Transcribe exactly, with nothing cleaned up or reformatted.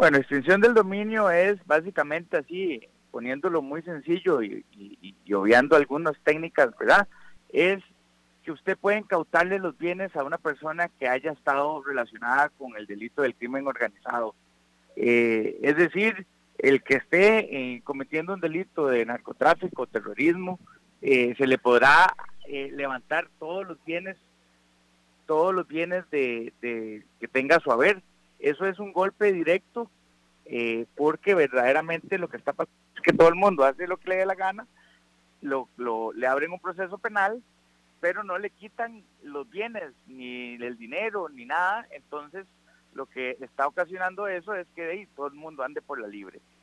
Bueno, extinción del dominio es básicamente así, poniéndolo muy sencillo y, y, y obviando algunas técnicas, ¿verdad? Es que usted puede incautarle los bienes a una persona que haya estado relacionada con el delito del crimen organizado. Eh, es decir, el que esté eh, cometiendo un delito de narcotráfico, terrorismo, eh, se le podrá eh, levantar todos los bienes, todos los bienes de, de que tenga a su haber. Eso es un golpe directo, eh, porque verdaderamente lo que está pasando es que todo el mundo hace lo que le dé la gana, lo, lo, le abren un proceso penal, pero no le quitan los bienes, ni el dinero, ni nada. Entonces, lo que está ocasionando eso es que ahí todo el mundo ande por la libre.